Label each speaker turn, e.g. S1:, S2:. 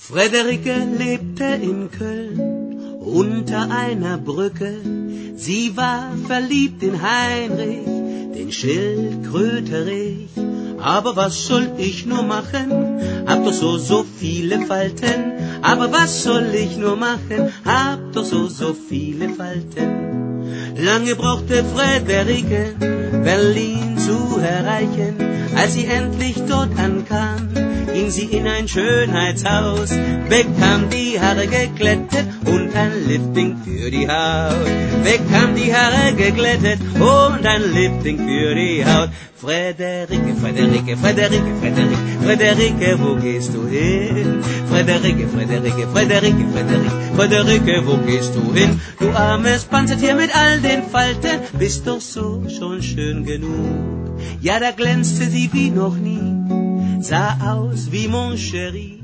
S1: Friederike lebte in Köln unter einer Brücke. Sie war verliebt in Heinrich, den Schildkröterich. Aber was soll ich nur machen? Hab doch so viele Falten. Aber was soll ich nur machen? Hab doch so viele Falten. Lange brauchte Friederike, Berlin zu erreichen. Als sie endlich dort ankam, ging sie in ein Schönheitshaus, bekam die Haare geglättet und ein Lifting für die Haut. Bekam die Haare geglättet und ein Lifting für die Haut. Friederike, Friederike, Friederike, Friederike, Friederike, wo gehst du hin? Friederike, Friederike, Friederike, Friederike, Friederike, wo gehst du hin? Du armes Panzertier mit all den Falten, bist doch so schon schön genug. Ja, da glänzte sie wie noch nie, sah aus wie Mon Chéri.